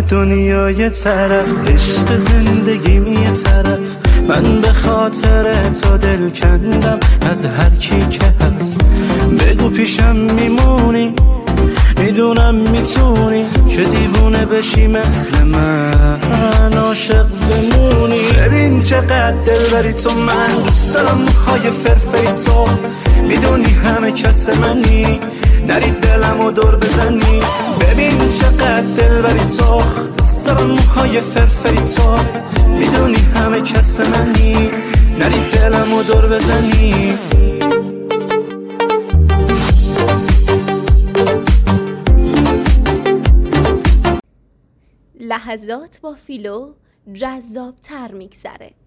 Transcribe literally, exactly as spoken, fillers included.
دنیا یه طرف، عشق زندگیم یه طرف. من به خاطر تو دل کندم از هر کی که هست. بگو پیشم میمونی، میدونم میتونی که دیوونه بشی مثل من، عاشق بمونی. ببین چقدر دل بری تو، من دوست دارم موهای فرفری تو. میدونی همه کس منی، نری دلمو دور بزنی. ببین چقدر دل بری تو، دوست دارم موهای فرفری تو. میدونی همه کس منی، نری دلمو دور بزنی. لحظات با فیلو جذاب تر میگذره.